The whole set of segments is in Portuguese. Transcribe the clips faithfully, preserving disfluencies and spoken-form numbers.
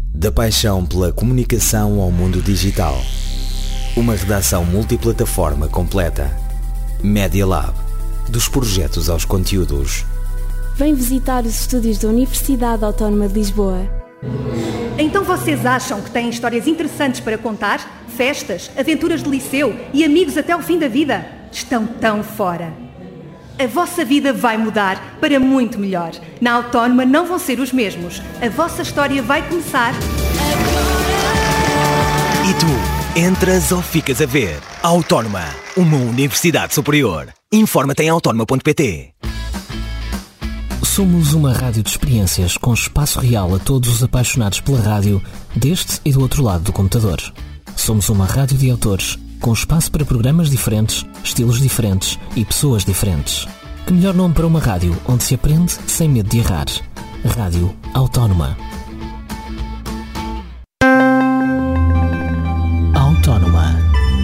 Da paixão pela comunicação ao mundo digital. Uma redação multiplataforma completa. Media Lab. Dos projetos aos conteúdos. Vem visitar os estúdios da Universidade Autónoma de Lisboa. Então vocês acham que têm histórias interessantes para contar? Festas, aventuras de liceu e amigos até o fim da vida? Estão tão fora. A vossa vida vai mudar para muito melhor. Na Autónoma não vão ser os mesmos. A vossa história vai começar... E tu, entras ou ficas a ver? Autónoma, uma universidade superior. Informa-te em autónoma ponto pt. Somos uma rádio de experiências com espaço real a todos os apaixonados pela rádio, deste e do outro lado do computador. Somos uma rádio de autores, com espaço para programas diferentes, estilos diferentes e pessoas diferentes. Que melhor nome para uma rádio onde se aprende sem medo de errar. Rádio Autónoma. Autónoma.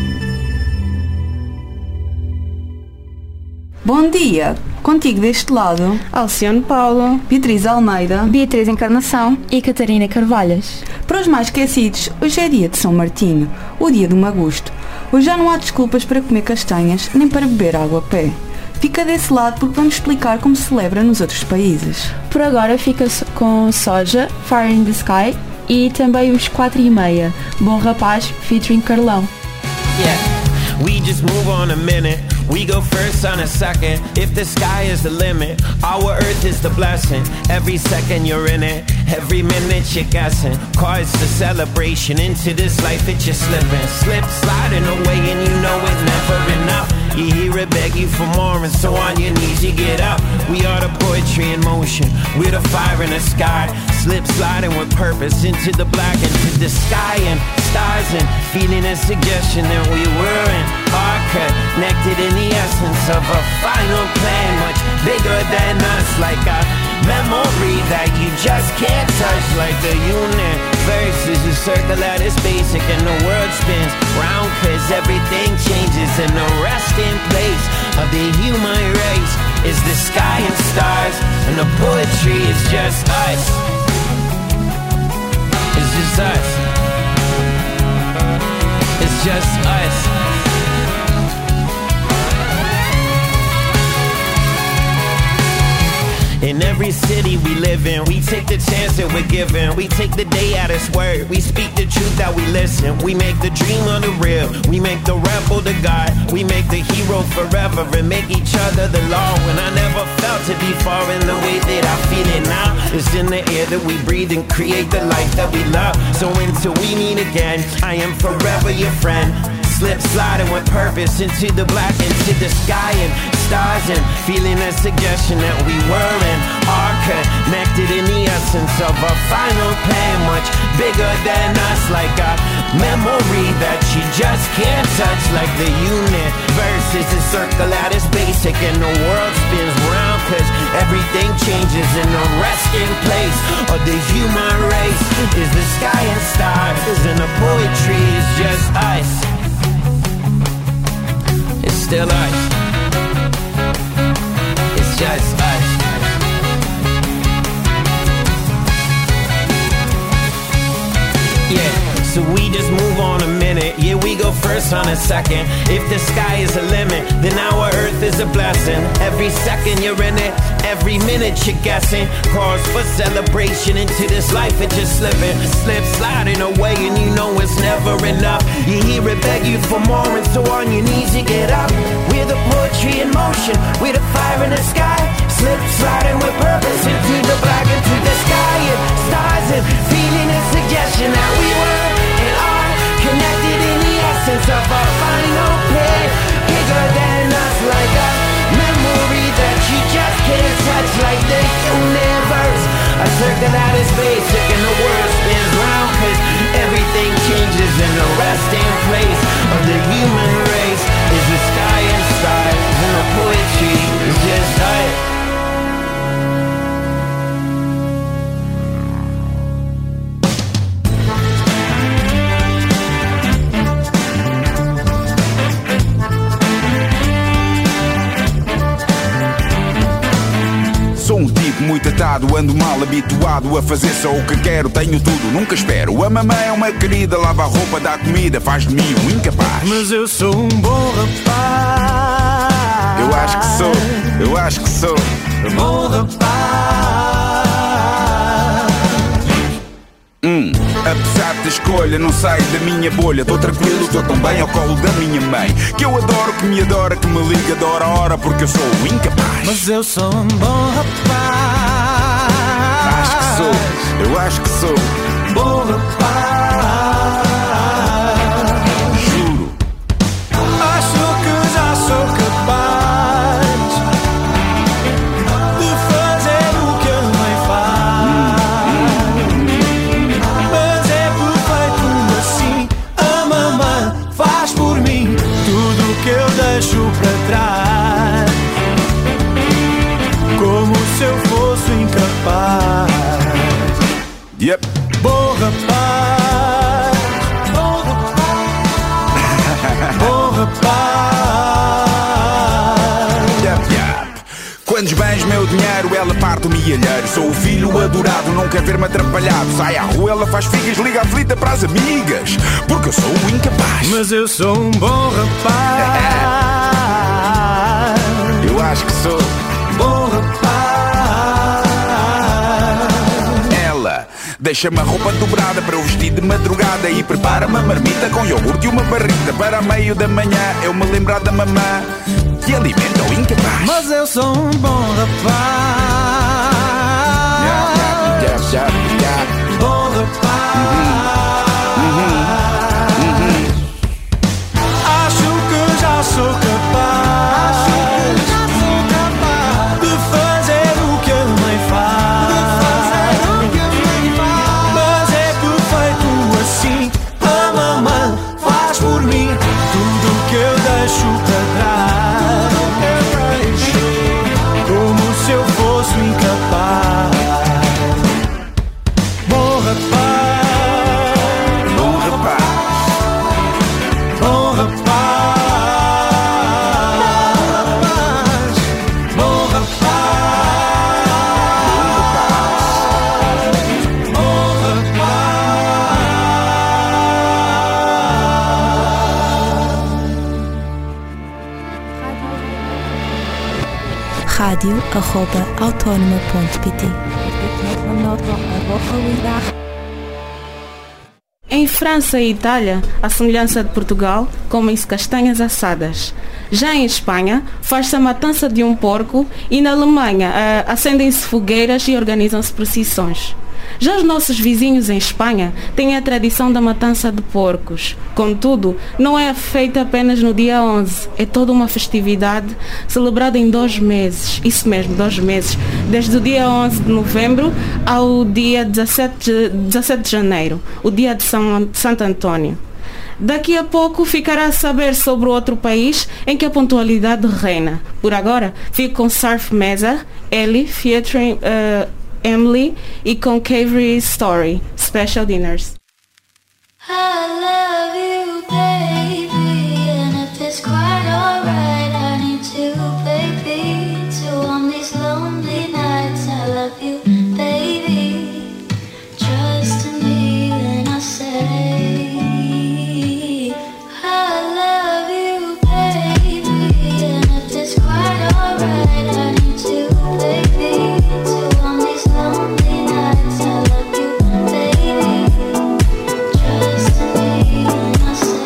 Bom dia! Contigo deste lado, Alcione Paulo, Beatriz Almeida, Beatriz Encarnação e Catarina Carvalhas. Para os mais esquecidos, hoje é dia de São Martinho, o dia do Magusto. Hoje já não há desculpas para comer castanhas, nem para beber água a pé. Fica desse lado porque vamos explicar como se celebra nos outros países. Por agora fica com Soja, Fire in the Sky e também os quatro e meia, Bom Rapaz featuring Carlão. Yeah. We just move on a minute. We go first on a second. If the sky is the limit, our earth is the blessing. Every second you're in it, every minute you're guessing. Cause the celebration into this life it's just slipping. Slip sliding away and you know it's never enough. You hear it beg you for more and so on your knees you get up. We are the poetry in motion, we're the fire in the sky. Slip sliding with purpose into the black, into the sky and stars and feeling a suggestion that we were in. Are connected in the essence of a final plan, much bigger than us, like a memory that you just can't touch, like the universe is a circle that is basic and the world spins round cause everything changes and the resting place of the human race is the sky and stars and the poetry is just us. It's just us. It's just us. In every city we live in, we take the chance that we're given. We take the day at its word, we speak the truth that we listen. We make the dream of the real, we make the rebel the God. We make the hero forever and make each other the law. When I never felt to be far in the way that I feel it now. It's in the air that we breathe and create the life that we love. So until we meet again, I am forever your friend. Slip sliding with purpose into the black, into the sky and stars and feeling a suggestion that we were and are connected in the essence of a final plan, much bigger than us, like a memory that you just can't touch, like the universe is a circle that is basic and the world spins round cause everything changes and the resting place of the human race is the sky and stars and the poetry is just us. It's still us. It's just us. Yeah. So we just move on a minute. Yeah, we go first on a second. If the sky is a limit, then our earth is a blessing. Every second you're in it, every minute you're guessing. Cause for celebration into this life, it's just slipping. Slip sliding away and you know it's never enough. You hear it beg you for more and so on your knees you get up. We're the poetry in motion, we're the fire in the sky. Slip sliding with purpose into the black, into the sky and stars and feeling a suggestion that we were and are connected in the essence of a final plan, bigger than us, like a memory that you just can't touch, like the universe, a circle that is basic and the world spins round cause everything changes and the resting place of the human race is the sky and stars and the poetry is just us. Sou um tipo muito atado, ando mal habituado a fazer só o que quero. Tenho tudo, nunca espero. A mamãe é uma querida, lava a roupa, dá comida, faz de mim um incapaz. Mas eu sou um bom rapaz. Eu acho que sou, eu acho que sou um bom rapaz. Hum, apesar da escolha, não saio da minha bolha. Estou tranquilo, estou tão bem ao colo da minha mãe, que eu adoro, que me adora, que me liga, adora a hora, porque eu sou o incapaz. Mas eu sou um bom rapaz. Acho que sou, eu acho que sou um bom rapaz. Juro. Acho que já sou capaz de fazer o que a mãe faz. Mas é perfeito assim. A mamãe faz por mim tudo o que eu deixo para trás, como se eu fosse incapaz. Yep. Bom rapaz, bom rapaz, bom rapaz. Yep, yep. Quando esbanjo meu dinheiro, ela parte o milheiro. Sou o filho adorado, não quer ver-me atrapalhado. Sai à rua, ela faz figas, liga a flita para as amigas, porque eu sou o incapaz. Mas eu sou um bom rapaz. Eu acho que sou bom rapaz. Ela deixa-me a roupa dobrada para o vestir de madrugada e prepara-me a marmita com iogurte e uma barrita. Para meio da manhã eu me lembrar da mamã que alimenta o incapaz. Mas eu sou um bom rapaz. Yeah, yeah, yeah, yeah, yeah. Bom rapaz. Uhum. Uhum. Uhum. Acho que já sou capaz de fazer o que a mãe faz. Mas é perfeito assim. A mamãe faz por mim tudo o que eu deixo para trás, como se eu fosse incapaz. Bom rapaz, Bom rapaz. bom rapaz, bom rapaz, bom rapaz. rádio arroba autónoma ponto pt. Em França e Itália, à semelhança de Portugal, comem-se castanhas assadas. Já em Espanha, faz-se a matança de um porco e na Alemanha uh, acendem-se fogueiras e organizam-se procissões. Já os nossos vizinhos em Espanha têm a tradição da matança de porcos. Contudo, não é feita apenas no dia onze, é toda uma festividade celebrada em dois meses, isso mesmo, dois meses, desde o dia onze de novembro ao dia dezassete de janeiro, o dia de São, Santo António. Daqui a pouco ficará a saber sobre outro país em que a pontualidade reina. Por agora, fico com Surf Mesa, Ellie, featuring uh, Emily e com Cavery Story, Special Dinners. I love you, baby, and if it's quite alright, I need to, baby, to on these lonely nights. I love you, baby, trust in me when I say I love you, baby, and if it's quite alright, I need to, baby, to on these lonely nights. I love you, baby, trust in me when I say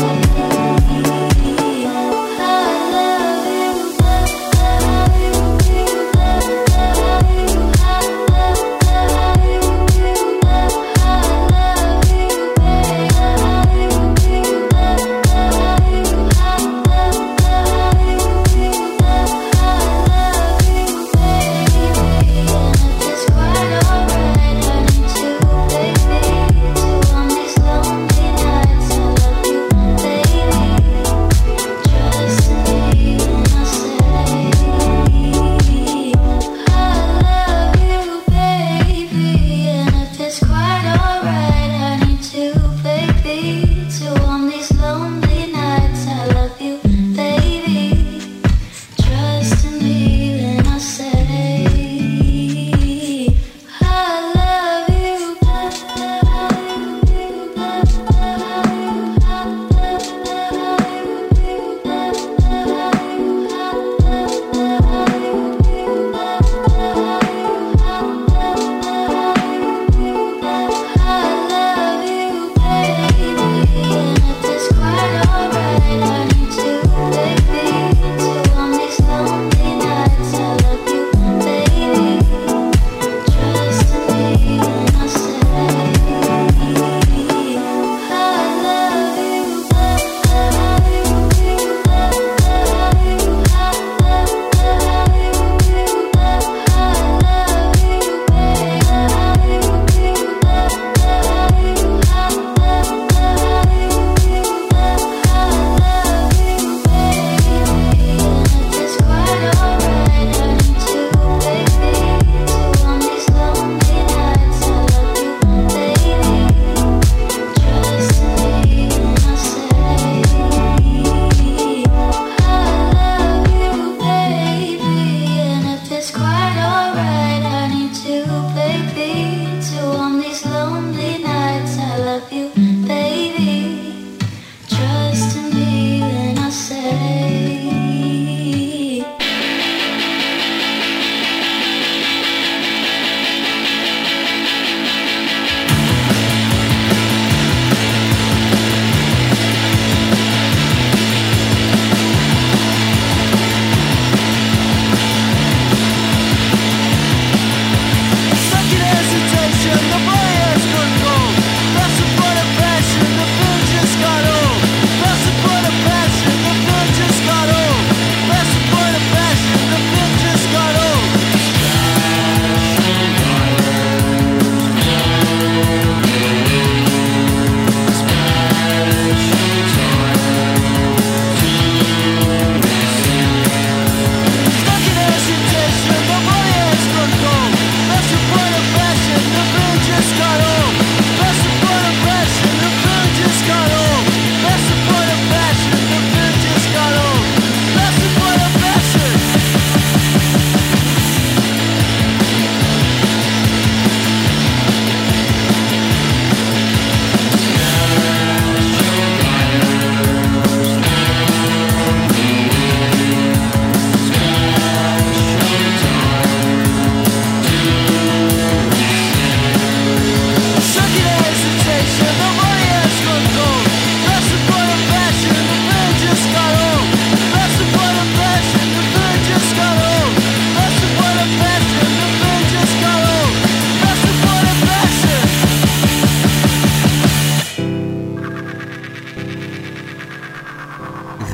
I love you, love, love you, love, love you, I love, love you, love, I love you, baby, love you, love, love you, I love, love you, love, I love you, baby, and if it's quite alright, I need to, baby, to on these lonely nights. I love you, baby, trust in me when I say I love you, baby, and if it's quite alright, I need to, baby, to on these lonely nights. I love you, baby, trust in me when I say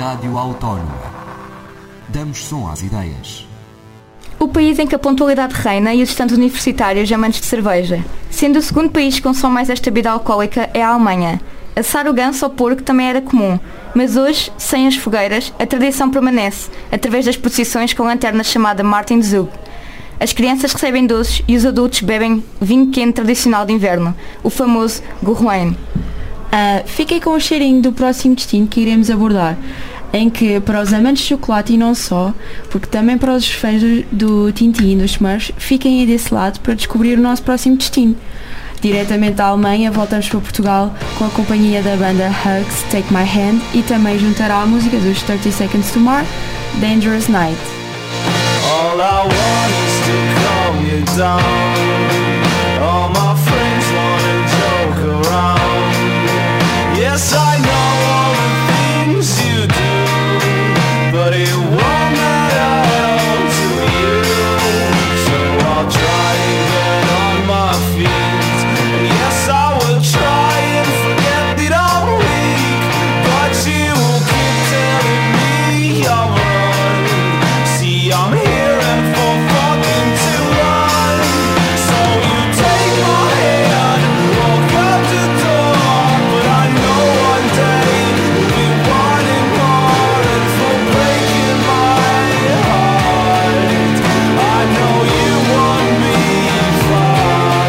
Rádio Autónoma. Damos som às ideias. O país em que a pontualidade reina e os estandes universitários amantes de cerveja. Sendo o segundo país que consome mais esta bebida alcoólica é a Alemanha. Assar o ganso ao porco também era comum, mas hoje, sem as fogueiras, a tradição permanece, através das procissões com a lanterna chamada Martinszug. As crianças recebem doces e os adultos bebem vinho quente tradicional de inverno, o famoso Glühwein. Uh, fiquei com o cheirinho do próximo destino que iremos abordar, em que para os amantes de chocolate e não só, porque também para os fãs do, do Tintin e dos Smurfs, fiquem aí desse lado para descobrir o nosso próximo destino. Diretamente da Alemanha, voltamos para Portugal com a companhia da banda Hugs, Take My Hand, e também juntará a música dos thirty Seconds to Mars, Dangerous Night. All I want is to calm you down. All my friends wanna joke around. Yes, I know all the things you do, but it won't matter to you. So I'll try and get on my feet. And yes, I will try and forget that I'm weak, but you will keep telling me I'm wrong. See, I'm here and for fucking to run. So you take my hand and walk out the door, but I know one day we'll be wanting more and for breaking my heart. I know you want me far.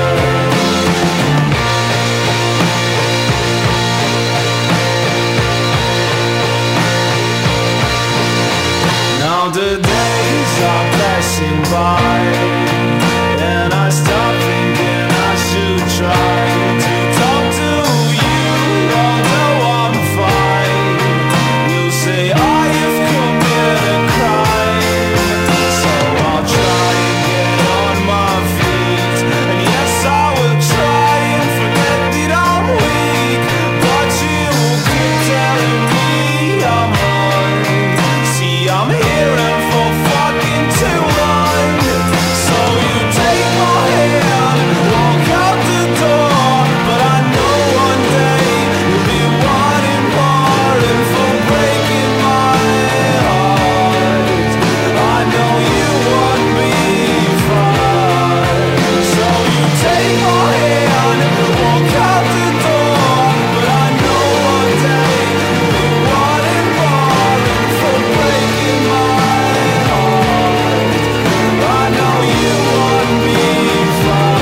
Now the days are passing by, and I stop thinking I should try to talk to you, although I'm fine. You'll say I have committed a crime, so I'll try and get on my feet. And yes, I will try and forget that I'm weak, but you will keep telling me I'm wrong. See, I'm here and for fucking to run. So you take my hand and walk out the door, but I know one day you'll be wanting more and for breaking my heart. I know you want me far. So you take my hand and walk out the door, but I know one day you'll be wanting more and for breaking my heart. I know you want me far.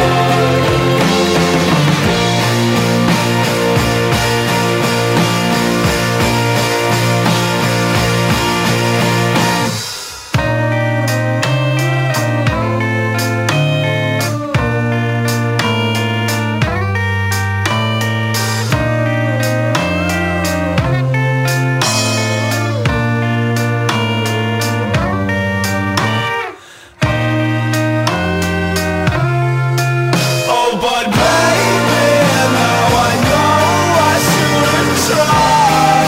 Oh, but baby, now I know I shouldn't try.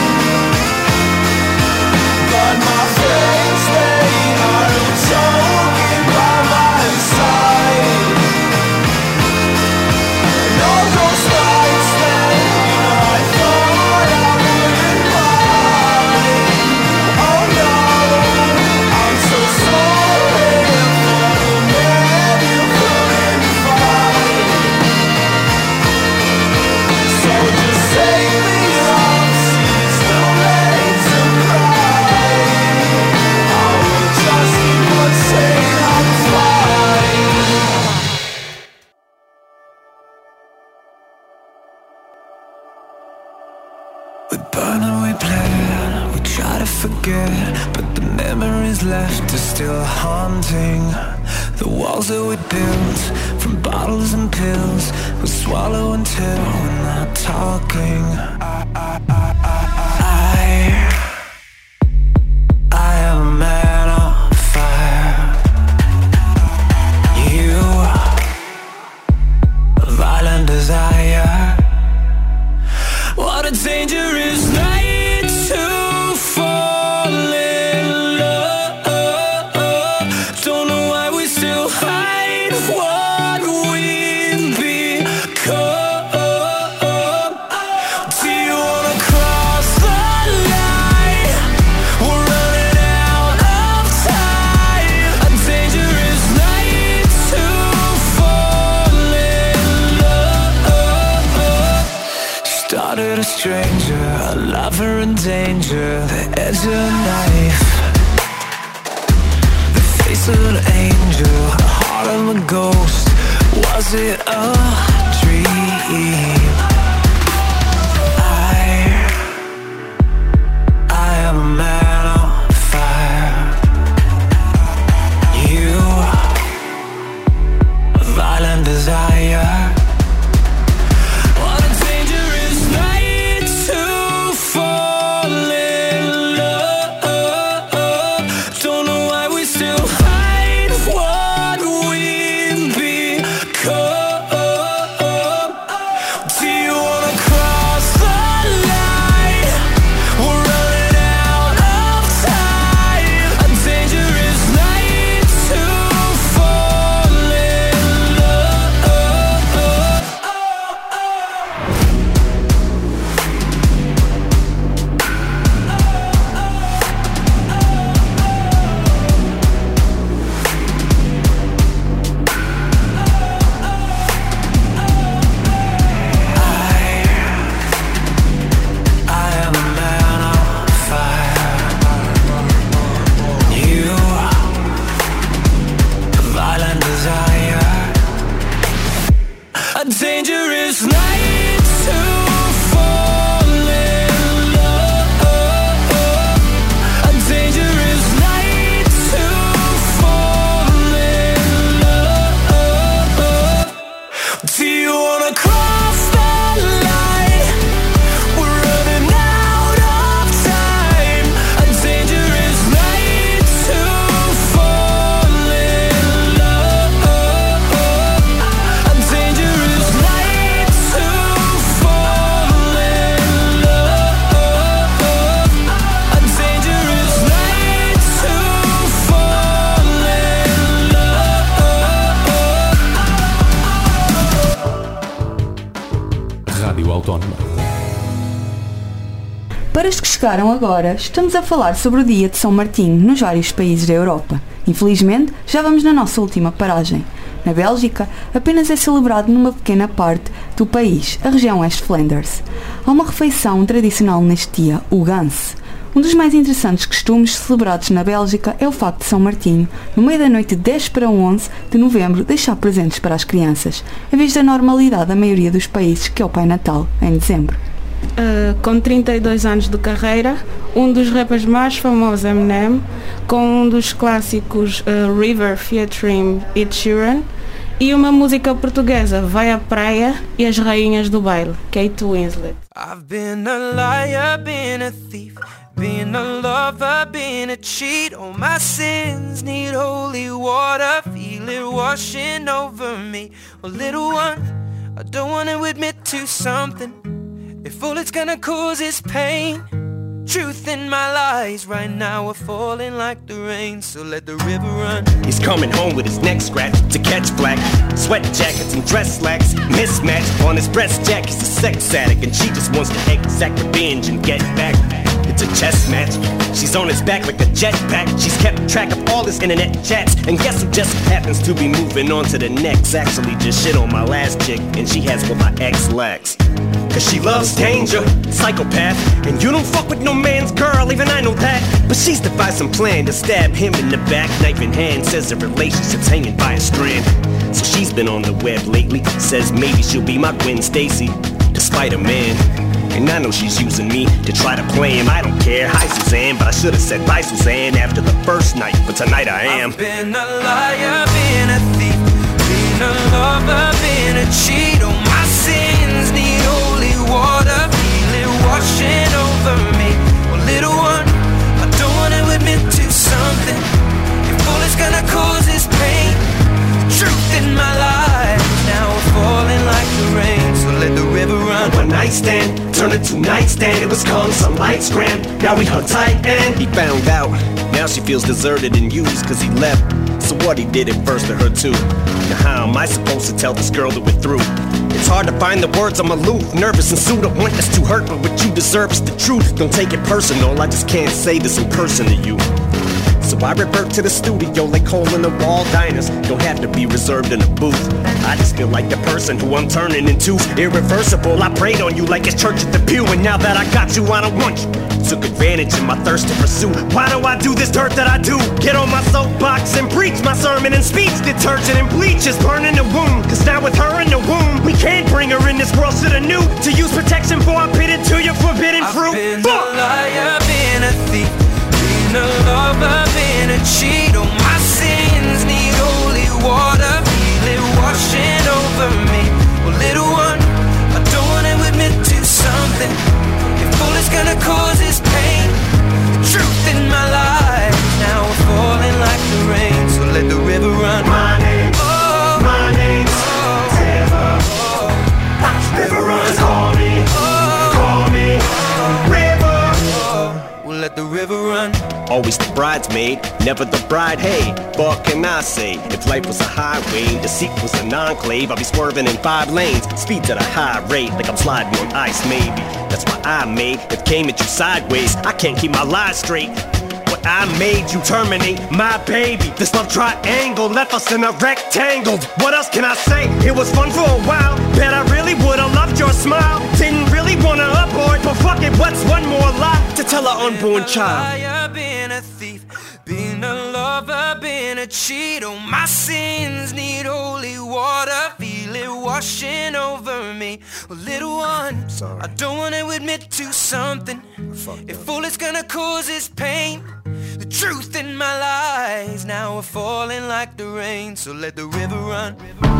But my friends, they are talking by my side. And all those nights that I thought I wouldn't mind. Oh no, I'm so sorry for the man you couldn't find. So just take me off, see it's too late to cry. I will just keep on saying I'm fine. We burn and we play, we try to forget, but the memories left are still haunting. The walls that we built from bottles and pills, we swallow until we're not talking. I, I am a man on fire. You, a violent desire. What a dangerous night to fall in love. Don't know why we still hide what we've become. Do you wanna cry? stranger, a lover in danger, the edge of a knife, the face of an angel, the heart of a ghost. Was it a dream? I, I am a man on fire. You, a violent desire. What a dangerous night to fall in love. Don't know why we still hide what we've become. Do you wanna cross the line? We're running out of time. A dangerous night to fall in love. I am a man on fire. You, a violent desire. A dangerous night to fall in love. A dangerous night to fall in love. Do you wanna cross the line? We're running out of time. A dangerous night to fall in love. A dangerous night to fall in love. A dangerous night to fall in love. Rádio Autónoma. Para os que chegaram agora, estamos a falar sobre o dia de São Martinho nos vários países da Europa. Infelizmente, já vamos na nossa última paragem. Na Bélgica, apenas é celebrado numa pequena parte do país, a região West Flanders. Há uma refeição tradicional neste dia, o Gans. Um dos mais interessantes costumes celebrados na Bélgica é o facto de São Martinho, no meio da noite de dez para onze de novembro, deixar presentes para as crianças, em vez da normalidade da maioria dos países, que é o Pai Natal, em dezembro. Uh, com trinta e dois anos de carreira, um dos rappers mais famosos, Eminem, com um dos clássicos uh, River featuring Ed Sheeran, e uma música portuguesa, Vai à Praia, e as Rainhas do Baile, Kate Winslet. I've been a liar, been a thief, been a lover, been a cheat. All my sins need holy water, feel it washing over me. Well, little one, I don't want to admit to something. If all it's gonna cause is pain, truth in my lies right now are falling like the rain, so let the river run. He's coming home with his neck scratched to catch black sweat jackets and dress slacks mismatched on his breast jack. He's a sex addict and she just wants to exact revenge and get back. It's a chess match. She's on his back like a jetpack. She's kept track of all his internet chats. And guess who just happens to be moving on to the next? Actually just shit on my last chick, and she has what my ex lacks. Cause she loves danger, psychopath. And you don't fuck with no man's girl, even I know that. But she's devised some plan to stab him in the back, knife in hand. Says the relationship's hanging by a strand. So she's been on the web lately. Says maybe she'll be my Gwen Stacy, despite a man. And I know she's using me to try to play him. I don't care, hi Suzanne, but I should have said bye Suzanne after the first night. But tonight I am. I've been a liar, been a thief, been a lover, been a cheat. All my sins need holy water, feel it washing over me. Well, little one, I don't want to admit to something. If all it's gonna cause is pain, truth in my life now we're falling like the rain, so let the river run. One night stand turned into nightstand. It was calm, some lights grand. Now we hung tight and he found out. Now she feels deserted and used cause he left. So what, he did it first to her too. Now how am I supposed to tell this girl that we're through? It's hard to find the words, I'm aloof, nervous and sued. I want this to hurt, but what you deserve is the truth. Don't take it personal, I just can't say this in person to you. So I revert to the studio like hole in the wall diners. Don't have to be reserved in a booth. I just feel like the person who I'm turning into. Irreversible, I prayed on you like it's church at the pew. And now that I got you, I don't want you. Took advantage of my thirst to pursue. Why do I do this dirt that I do? Get on my soapbox and preach my sermon and speech. Detergent and bleach is burning the wound. Cause now with her in the womb, we can't bring her in this world to the new. To use protection for I bid into your forbidden fruit. I've been a liar, been a thief, been a lover, been a cheat. Oh, my sins need holy water, feel it washing over me. Well, little one, I don't wanna admit to something. If all it's gonna cause is pain, the truth in my life now we're falling like the rain. So let the river run. My name, oh, my name's oh, River. Oh, river runs. Call me, oh, call me, oh, River. Oh, we'll let the river run. Always the bridesmaid, never the bride. Hey, what can I say? If life was a highway, the seat was an enclave, I'd be swerving in five lanes, speeds at a high rate, like I'm sliding on ice maybe. That's why I made it came at you sideways. I can't keep my lies straight. What I made you terminate my baby. This love triangle left us in a rectangle. What else can I say? It was fun for a while. Bet I really would've loved your smile. Didn't really wanna abort, but fuck it, what's one more lie to tell an unborn child? Been a thief, been a lover, been a cheat. Oh, my sins need holy water, feel it washing over me. Well, little one, sorry, I don't wanna admit to something. If all it's gonna cause is pain, the truth in my lies now we're falling like the rain. So let the river run.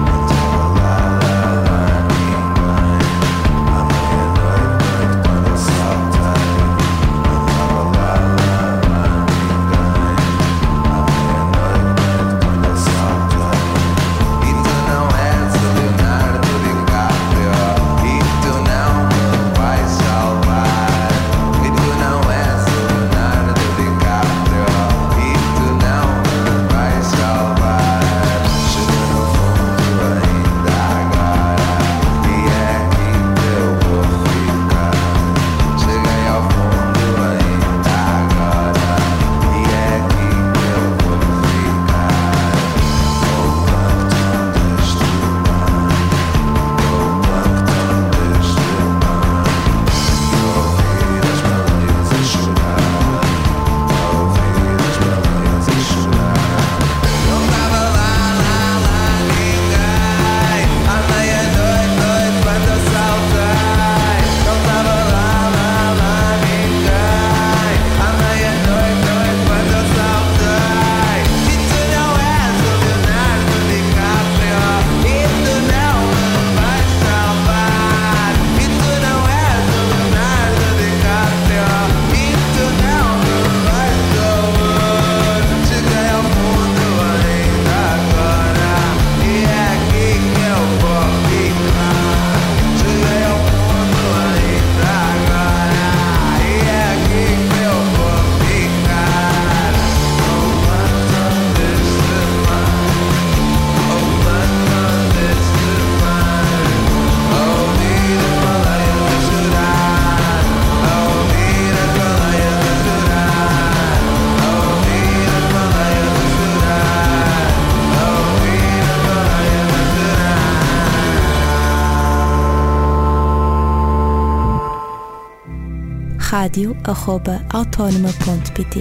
rádio arroba autónoma ponto pt.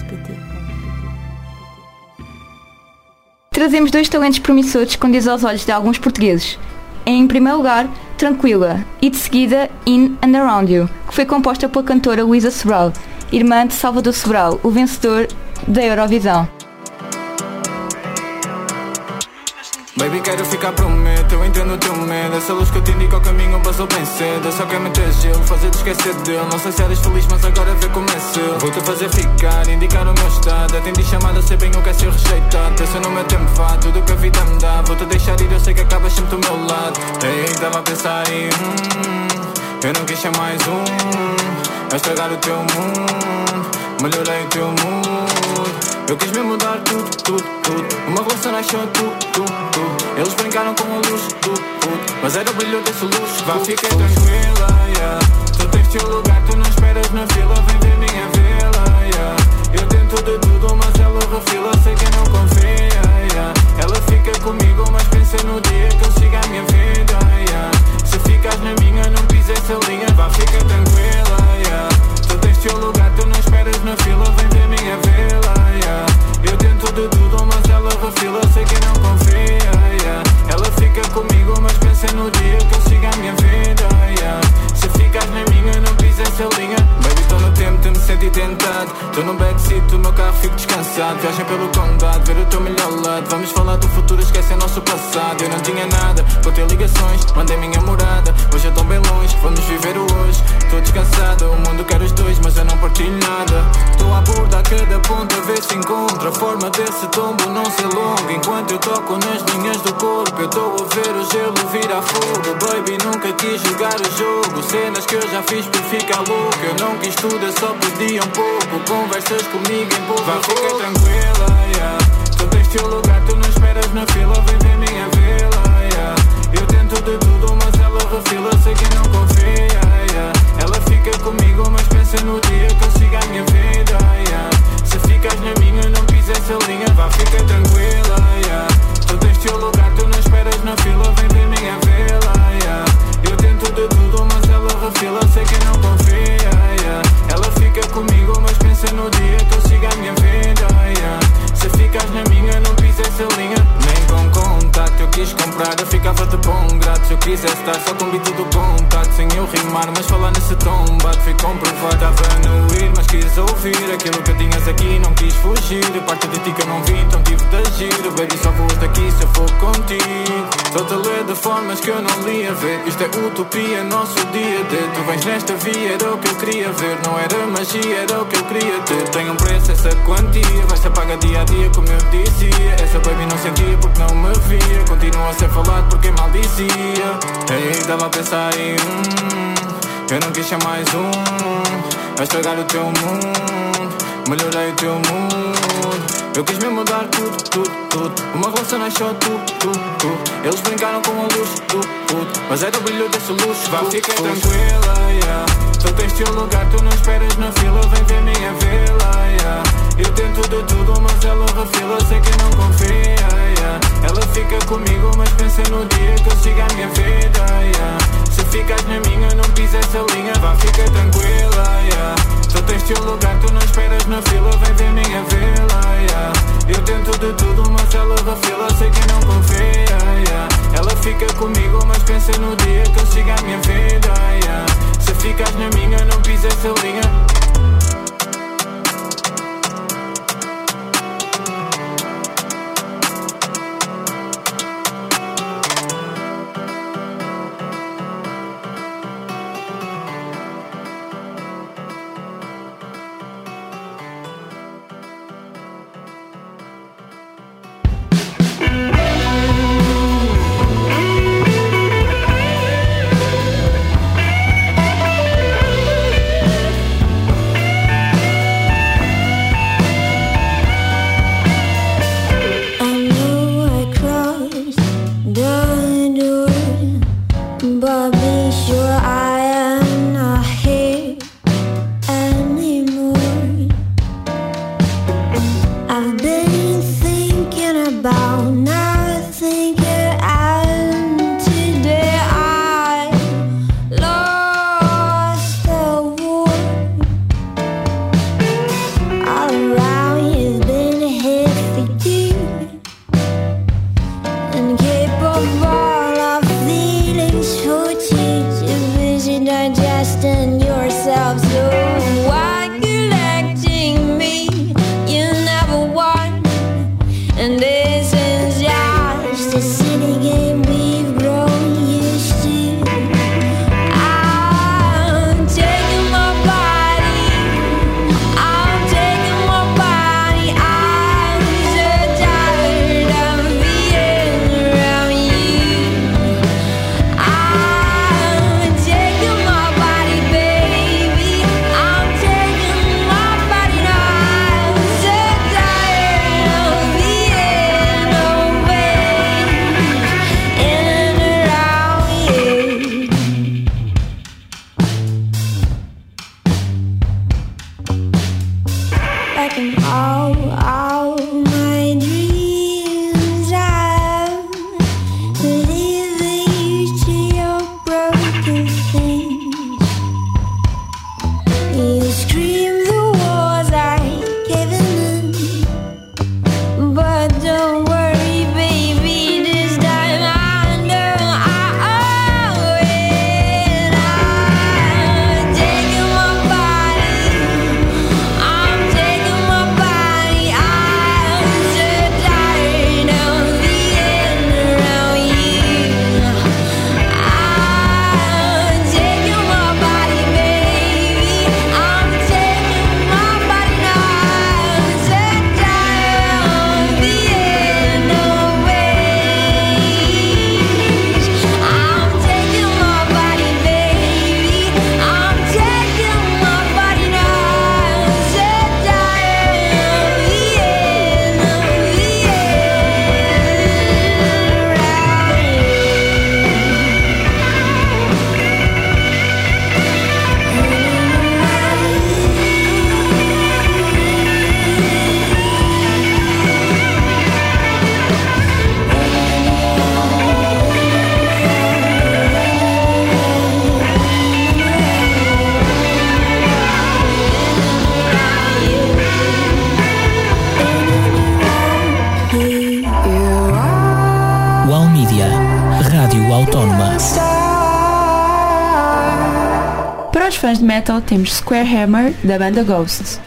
Trazemos dois talentos promissores escondidos aos olhos de alguns portugueses. Em primeiro lugar, Tranquila, e de seguida In and Around You, que foi composta pela cantora Luísa Sobral, irmã de Salvador Sobral, o vencedor da Eurovisão. Baby, quero ficar, prometo, eu entendo o teu medo. Essa luz que eu te indico ao caminho passou bem cedo. Só quer meter gelo, fazer-te esquecer dele. Não sei se eres feliz, mas agora vê como é seu. Vou-te fazer ficar, indicar o meu estado. Atendi chamada, sei bem o que é ser rejeitado. Pensa no meu tempo, vá, tudo que a vida me dá. Vou-te deixar ir, eu sei que acabas sempre do meu lado. Ei, estava a pensar em hum, eu não quis ser mais um a estragar o teu mundo. Melhorei o teu mood. Eu quis mesmo mudar tudo, tudo, tudo. Uma relação nasceu tudo, tudo, tudo. Eles brincaram com a luz do puto, mas era o brilho desse luz. Vá, fiquei tranquila, yeah. Tu tens teu lugar, tu não esperas na fila. Vem ver minha vila, yeah. Eu tento de tudo, mas ela Tô no backseat do meu carro, fico descansado. Viagem pelo condado, ver o teu melhor lado. Vamos falar do futuro, esquece o nosso passado. Eu não tinha nada, contei ligações, mandei minha morada. Hoje eu tô bem longe, vamos viver o hoje. Tô descansado, o mundo quer os dois, mas eu não partilho nada. Tô à borda a cada ponto a ver se encontro a forma desse tombo não ser longo. Enquanto eu toco nas linhas do corpo, eu tô a ver o gelo virar fogo. Baby, nunca quis jogar o jogo. Cenas que eu já fiz por ficar louco. Eu não quis tudo, eu só pedi um pouco. Conversas comigo em pouco. Vá, fica tranquila, yeah. Tu tens teu lugar, tu não esperas na fila. Vem ver minha vila, yeah. Eu tento de tudo, mas ela refila. Sei que não confia, yeah. Ela fica comigo, mas pensa no dia que eu siga a minha vida, yeah. Se ficas na minha, não pises essa linha. Vá, fica tranquila, yeah. Tu tens teu lugar, tu não esperas na fila. Vem ver minha vila, yeah. Eu tento de tudo, mas ela refila. Sei que não confia, yeah. Ela fica comigo, mas pensa no dia que eu siga a minha vida, yeah. Se ficas na minha, não pises essa linha. Nem com contato eu quis comprar, eu ficava-te bom grato. Se eu quisesse estar só com beat do contato, sem eu rimar, mas falar nesse tom bate, fui comprovado. Tava no ir, mas quis ouvir aquilo que tinhas aqui, não quis fugir. Parte de ti que eu não vi, então tive de agir. Baby, só vou daqui se eu for contigo. Estou-te a ler de formas que eu não li a ver. Isto é utopia, nosso dia de. Tu vens nesta via, era o que eu queria ver. Não era magia, era o que eu queria ter. Tem um preço essa quantia, vai se apaga dia a dia como eu dizia. Essa baby não sentia porque não me via. Continua a ser falado porque maldizia. Ei, dava a pensar em hum, eu não quis ser mais um a estragar o teu mundo. Melhorei o teu mundo. Eu quis mesmo mudar tudo, tudo, tudo. Uma relação não é só tu, tu, tu. Eles brincaram com a luz, tu, tu. Mas é do brilho desse luxo. Vá, fica tranquila, yeah. Tu tens teu lugar, tu não esperas na fila. Vem ver minha vila, yeah. Eu tento de tudo, mas ela refila. Sei que não confia, yeah. Ela fica comigo, mas pensa no dia que eu siga a minha vida, yeah. Se ficas na minha, não pises essa linha. Vá, fica tranquila, yeah. Tu tens teu lugar, tu não esperas na fila. Vem ver minha vila, yeah. Eu tento de tudo, mas ela refila. Sei que não confia, yeah. Ela fica comigo, mas pensa no dia que eu siga a minha vida, yeah. Se ficas na minha, não pises essa linha. Para os fãs de metal temos Square Hammer, da banda Ghosts.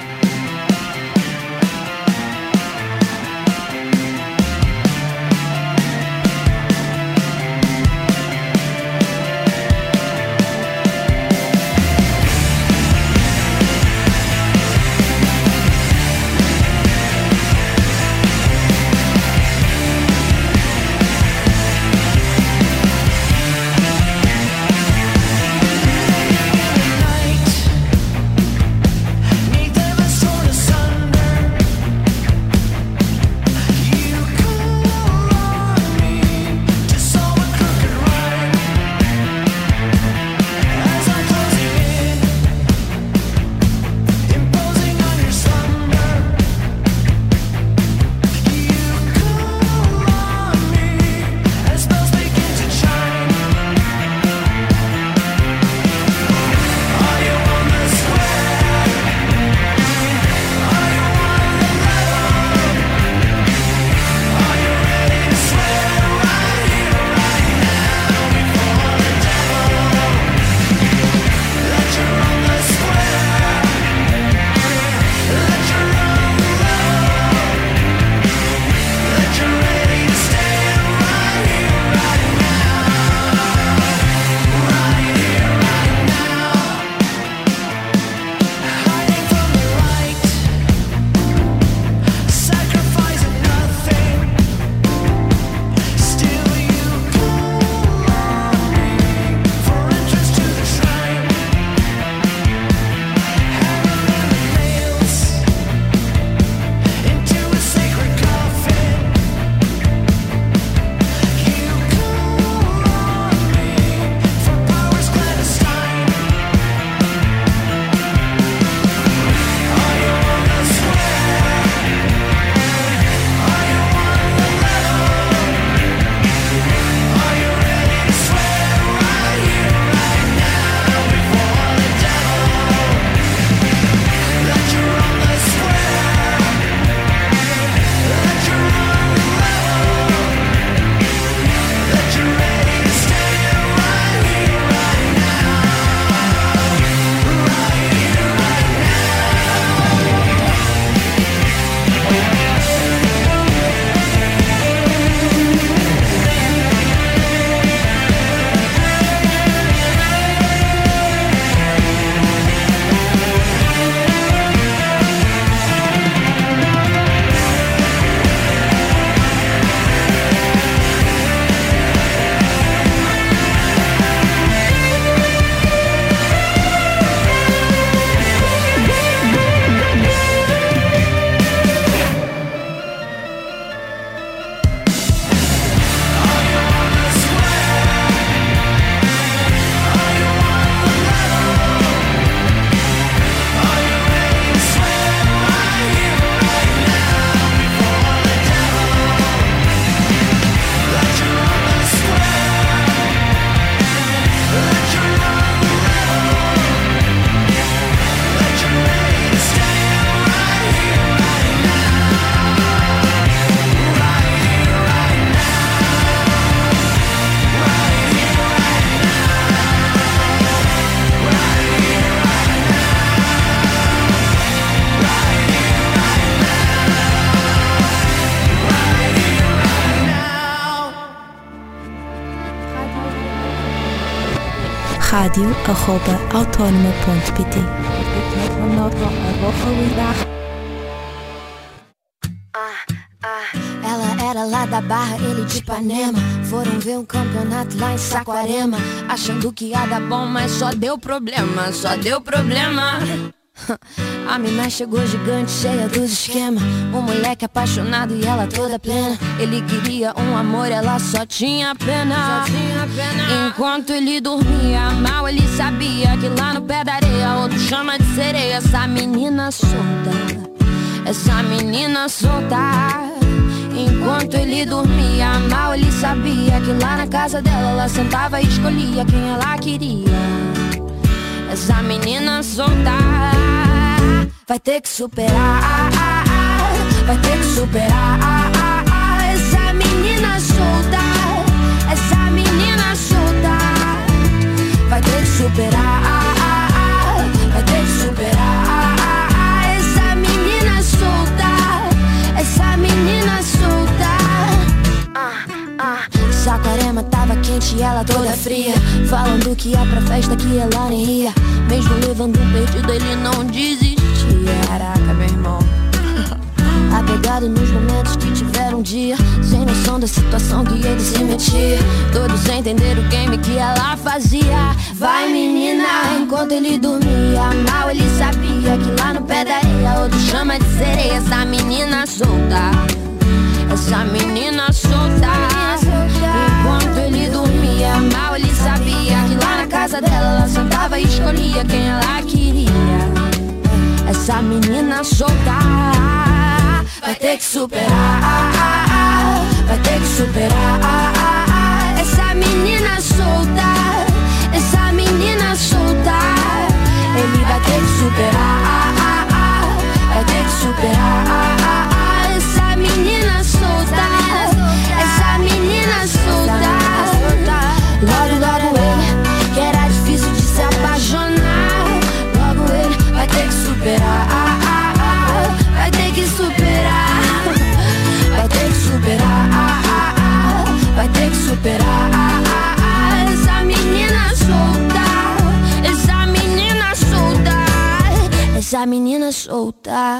rádio arroba autónoma ponto pt. Ela era lá da Barra, ele de Ipanema. Foram ver um campeonato lá em Saquarema, achando que ia dar bom, mas só deu problema, só deu problema. A mina chegou gigante, cheia dos esquemas. Um moleque apaixonado e ela toda plena. Ele queria um amor, ela só tinha pena, só tinha pena. Enquanto ele dormia mal, ele sabia que lá no pé da areia outro chama de sereia. Essa menina solta, essa menina solta. Enquanto ele dormia mal, ele sabia que lá na casa dela ela sentava e escolhia quem ela queria. Essa menina solta vai ter que superar, vai ter que superar. Essa menina solta, essa menina solta vai ter que superar. quente e ela toda fria, falando que ia pra festa que ela nem ia. Mesmo levando um perdido ele não desistia. Caraca, meu irmão. Apegado nos momentos que tiveram um dia, sem noção da situação que ele se metia. Todos sem entender o game que ela fazia. Vai menina, enquanto ele dormia. Mal ele sabia que lá no pé da areia outro chama de sereia. Essa menina solta, essa menina solta. Enquanto ele dormia, mal ele sabia que lá na casa dela ela sentava e escolhia quem ela queria. Essa menina solta vai ter que superar, vai ter que superar. Essa menina solta, essa menina solta. Ele vai ter que superar, vai ter que superar. Essa menina solta, essa menina solta. Logo, logo ele, que era difícil de se apaixonar. Logo ele vai ter que superar, vai ter que superar, vai ter que superar, vai ter que superar. Essa menina solta, essa menina solta, essa menina solta.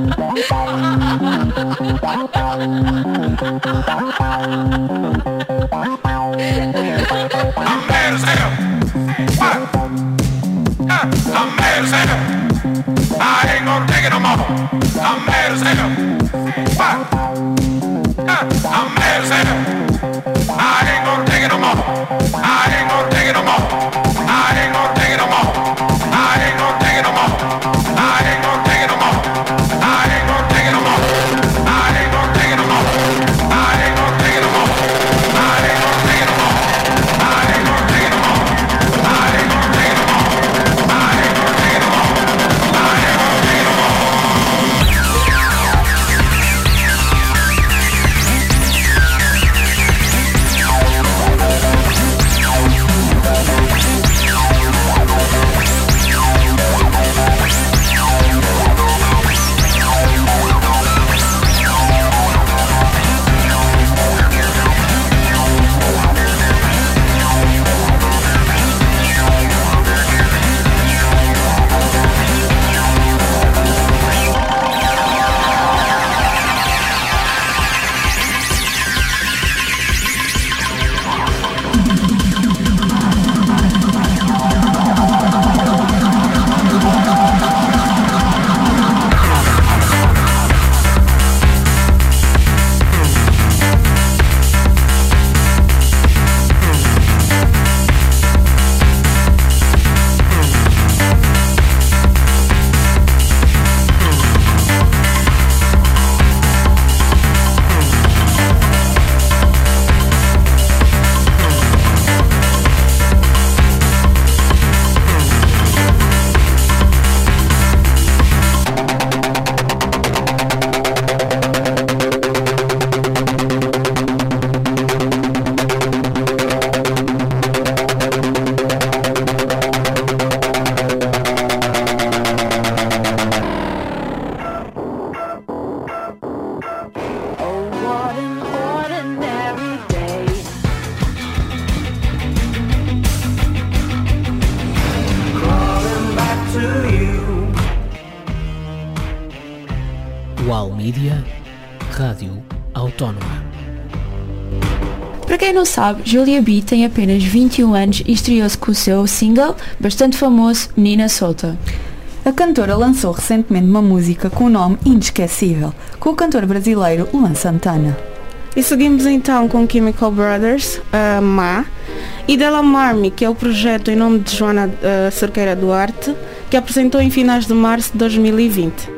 Thank you. mad as hell. What? Uh, I'm mad as hell. I ain't gonna take it no more. I'm mad as hell. What? Uh, I'm mad as hell. I ain't gonna take it no more. I ain't gonna take it no more. I ain't gonna take it no more. I ain't gonna take it no more. I ain't gonna take it no more. I ain't gonna take it no more. I ain't gonna take it no more. I ain't gonna take it no more. I ain't gonna take it no more. I ain't gonna take it no more. I ain't gonna take it no more. I ain't gonna take it no more. I ain't gonna take it no more. Wow Media, Rádio Autónoma. Para quem não sabe, Julia B tem apenas vinte e um anos e estreou-se com o seu single, bastante famoso, Menina Solta. A cantora lançou recentemente uma música com o nome inesquecível, com o cantor brasileiro Luan Santana. E seguimos então com Chemical Brothers, uh, Má, e Della Marmi, que é o projeto em nome de Joana uh, Cerqueira Duarte, que apresentou em finais de março de dois mil e vinte.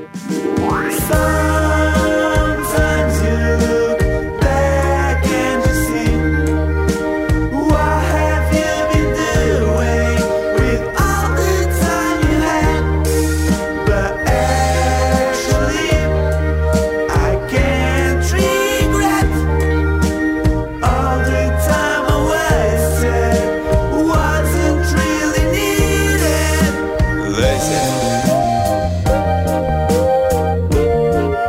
They say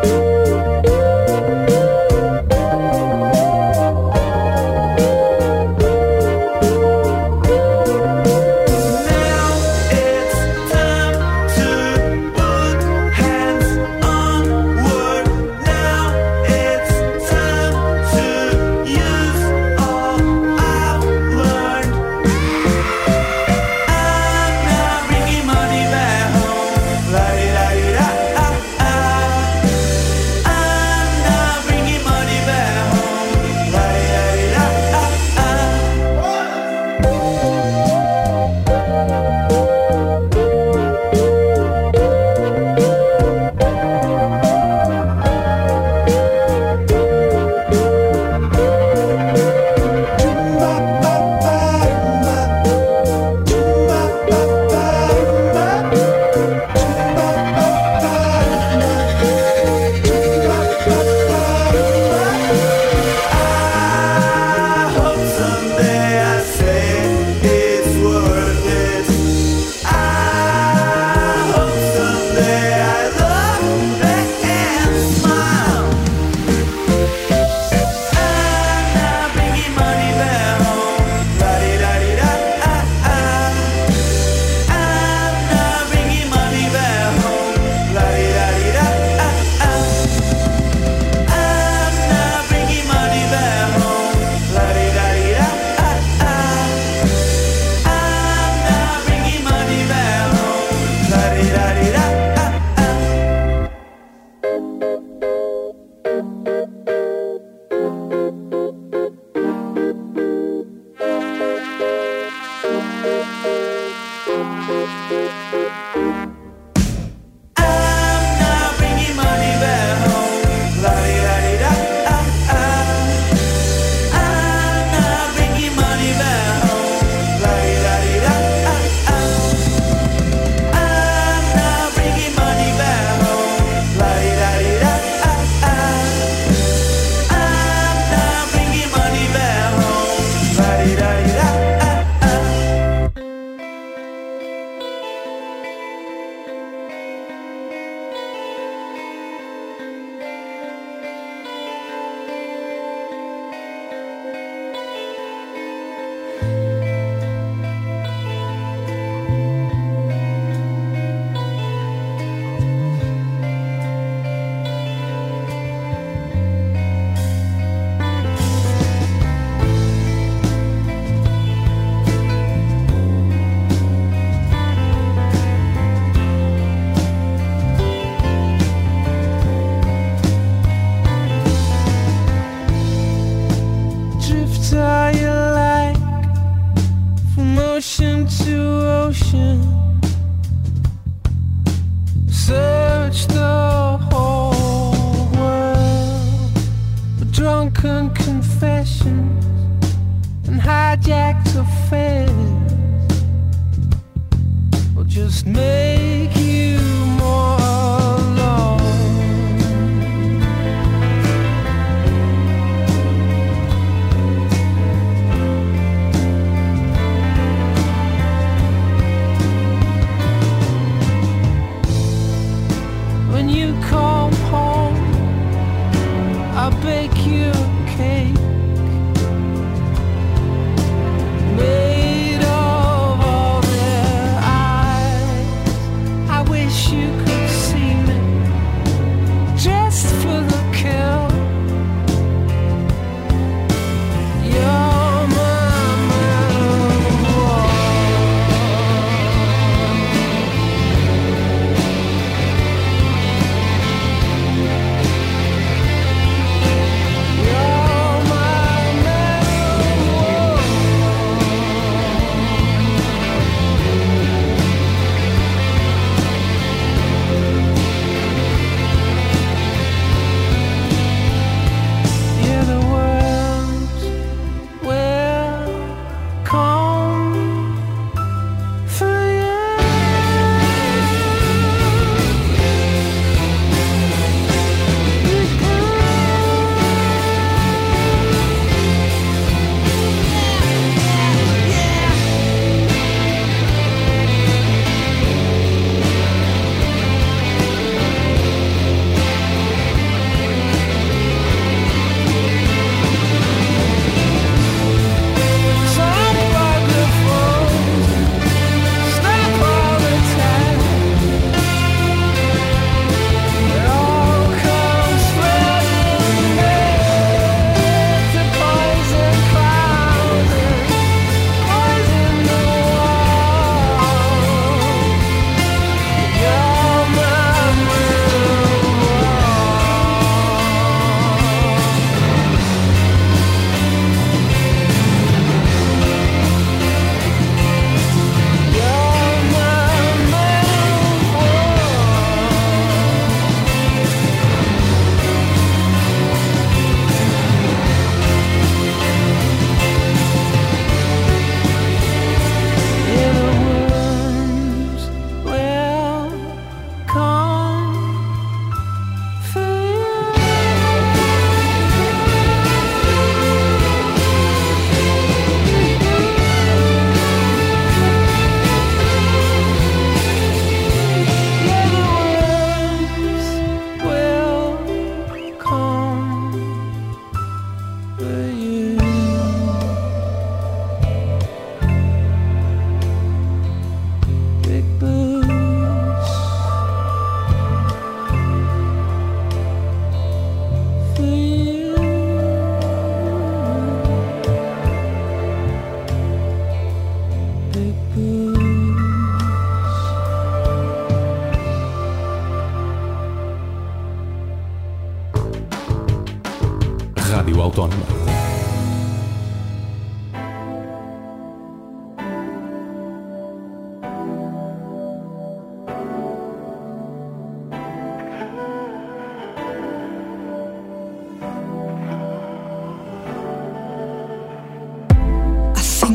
Rádio Autónoma.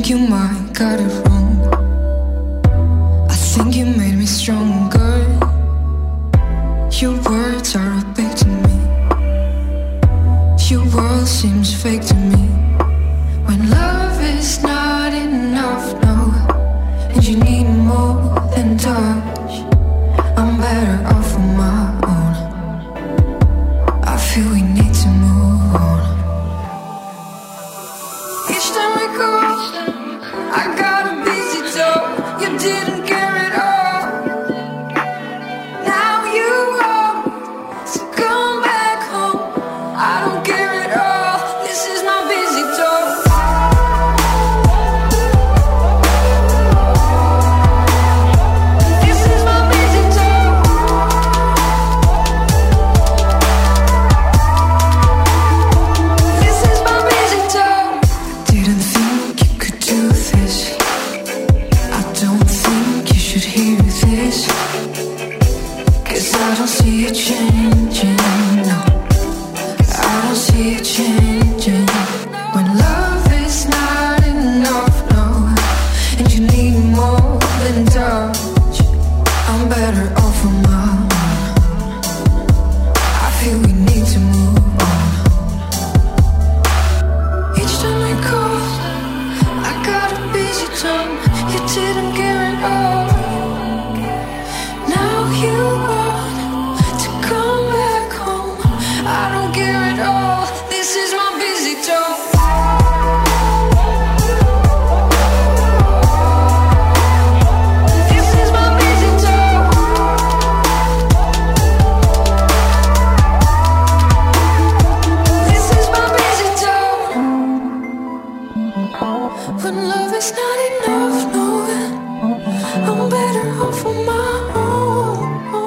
think you might got it wrong. I think you made me stronger. Your words are opaque to me. Your world seems fake to me. When love is not enough, no, and you need more than touch, I'm better off on my own. I feel we need to move on. Each time we call, I got a busy door. You didn't care at all. Now you want to come back home. I don't care at all. This is my busy door. This is my busy door. This is my busy door. Didn't think you could do this. I don't think you should hear this. 'Cause I don't see you changing, no. I don't see you changing. When love is not enough, no, and you need more than touch, I'm better off on my own. I feel we need to move on. Each time I call, I got a busy time. You didn't care at all. Now you want to come back home. I don't care at all. This is my busy time. This is my busy time. This is my busy time. When love is not enough, no, I'm better off on my own.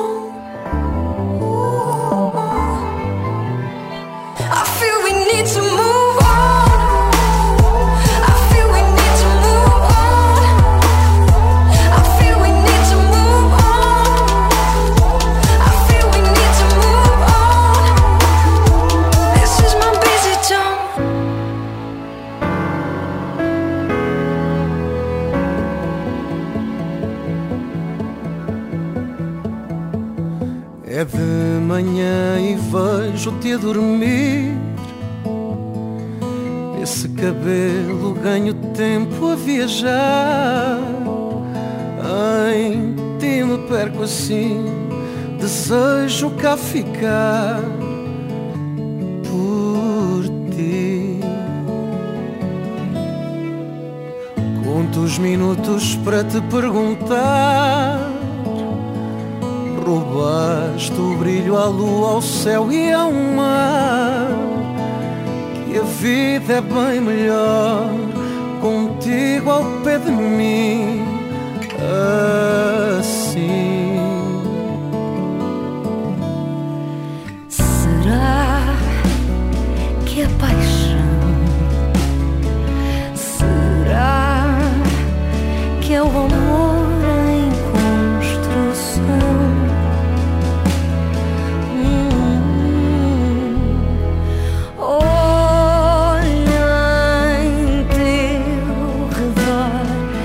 I feel we need to move on. I feel we need to move on. I feel we need to move on. I feel we need to move on. This is my busy time. É de manhã e vejo-te a dormir. Esse cabelo ganho tempo a viajar. Em ti me perco assim. Desejo cá ficar por ti. Conto os minutos para te perguntar. Roubaste o brilho à lua, ao céu e ao mar. Que a vida é bem melhor contigo ao pé de mim. Assim. Será que a paixão? Será que é o amor em construção? Hum, olha em teu redor,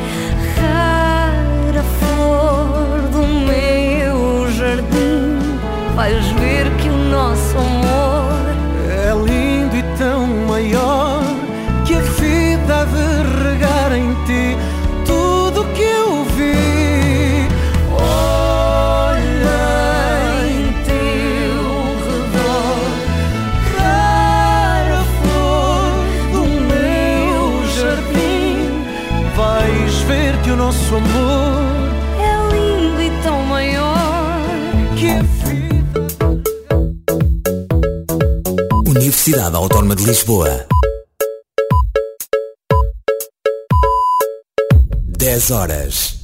rara flor do meu jardim. Vais ver que o nosso amor é lindo e tão maior que a vida há de regar em ti tudo que eu vi. Olha em teu redor, rara flor do meu jardim. Vais ver que o nosso amor é lindo e tão maior que a vida. Universidade Autónoma de Lisboa. dez horas.